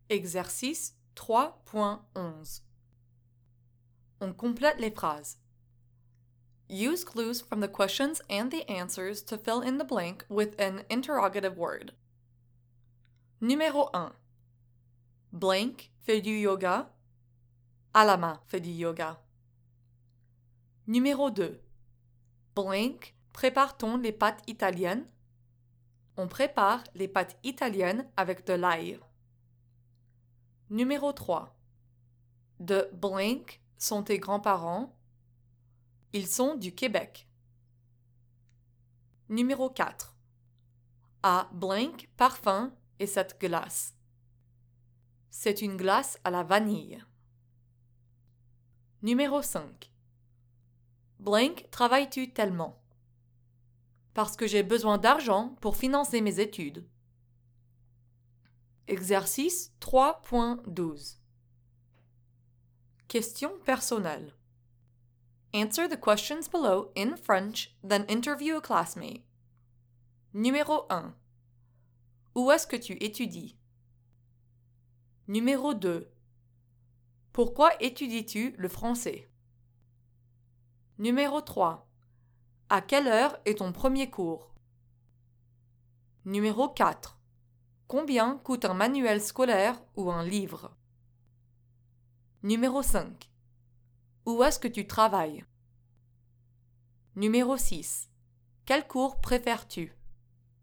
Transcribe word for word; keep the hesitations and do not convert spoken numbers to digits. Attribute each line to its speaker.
Speaker 1: Exercice trois point onze. On complète les phrases. Use clues from the questions and the answers to fill in the blank with an interrogative word. Numéro un. Blank fait du yoga. Alama fait du yoga. Numéro deux. Blank prépare-t-on les pâtes italiennes? On prépare les pâtes italiennes avec de l'ail. Numéro trois. De blank sont tes grands-parents? Ils sont du Québec. Numéro quatre. À blank parfum est cette glace? C'est une glace à la vanille. Numéro cinq. Blank travailles-tu tellement? Parce que j'ai besoin d'argent pour financer mes études. Exercice trois point douze. Question personnelle. Answer the questions below in French, then interview a classmate. Numéro un. Où est-ce que tu étudies? Numéro deux. Pourquoi étudies-tu le français? Numéro trois. À quelle heure est ton premier cours? Numéro quatre. Combien coûte un manuel scolaire ou un livre? Numéro cinq. Où est-ce que tu travailles? Numéro six. Quel cours préfères-tu?